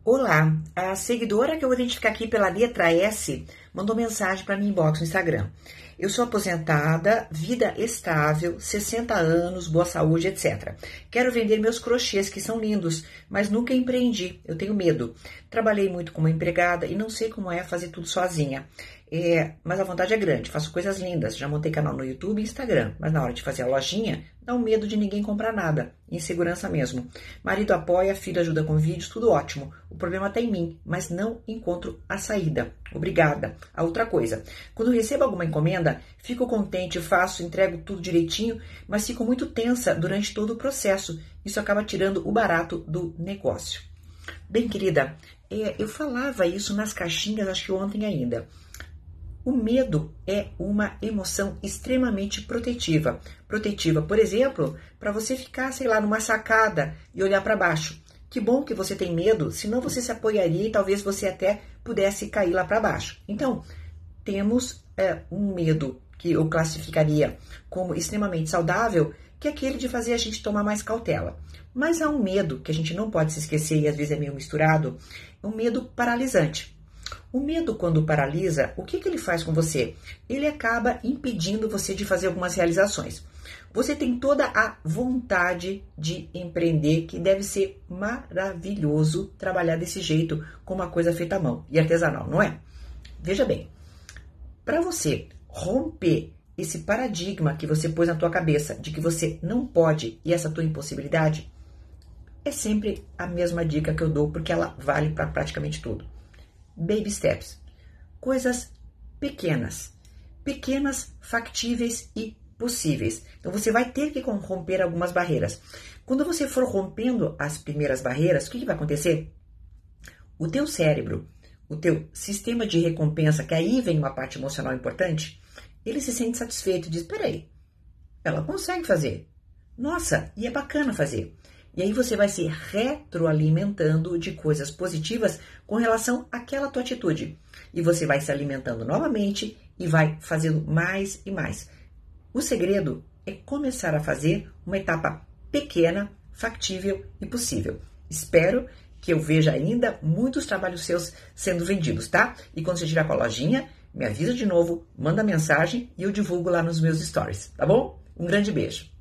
Olá, a seguidora que eu vou identificar aqui pela letra S mandou mensagem para mim inbox no Instagram. Eu sou aposentada, vida estável, 60 anos, boa saúde, etc. Quero vender meus crochês que são lindos, mas nunca empreendi, eu tenho medo. Trabalhei muito como empregada e não sei como é fazer tudo sozinha. Mas a vontade é grande, faço coisas lindas, já montei canal no YouTube e Instagram, mas na hora de fazer a lojinha, dá um medo de ninguém comprar nada, insegurança mesmo. Marido apoia, filho ajuda com vídeos, tudo ótimo. O problema está em mim, mas não encontro a saída. Obrigada. A outra coisa, quando recebo alguma encomenda, fico contente, faço, entrego tudo direitinho, mas fico muito tensa durante todo o processo. Isso acaba tirando o barato do negócio. Bem, querida, eu falava isso nas caixinhas, acho que ontem ainda. O medo é uma emoção extremamente protetiva. Protetiva, por exemplo, para você ficar, sei lá, numa sacada e olhar para baixo. Que bom que você tem medo, senão você se apoiaria e talvez você até pudesse cair lá para baixo. Então, temos um medo que eu classificaria como extremamente saudável, que é aquele de fazer a gente tomar mais cautela. Mas há um medo que a gente não pode se esquecer e às vezes é meio misturado, é um medo paralisante. O medo, quando paralisa, o que ele faz com você? Ele acaba impedindo você de fazer algumas realizações. Você tem toda a vontade de empreender, que deve ser maravilhoso trabalhar desse jeito, com uma coisa feita à mão e artesanal, não é? Veja bem, para você romper esse paradigma que você pôs na tua cabeça de que você não pode e essa tua impossibilidade, é sempre a mesma dica que eu dou, porque ela vale para praticamente tudo. Baby steps, coisas pequenas, factíveis e possíveis. Então você vai ter que romper algumas barreiras. Quando você for rompendo as primeiras barreiras, o que vai acontecer? O teu cérebro, o teu sistema de recompensa, que aí vem uma parte emocional importante, ele se sente satisfeito e diz, peraí, ela consegue fazer. Nossa, e é bacana fazer. E aí você vai se retroalimentando de coisas positivas com relação àquela tua atitude. E você vai se alimentando novamente e vai fazendo mais e mais. O segredo é começar a fazer uma etapa pequena, factível e possível. Espero que eu veja ainda muitos trabalhos seus sendo vendidos, tá? E quando você tiver com a lojinha, me avisa de novo, manda mensagem e eu divulgo lá nos meus stories, tá bom? Um grande beijo.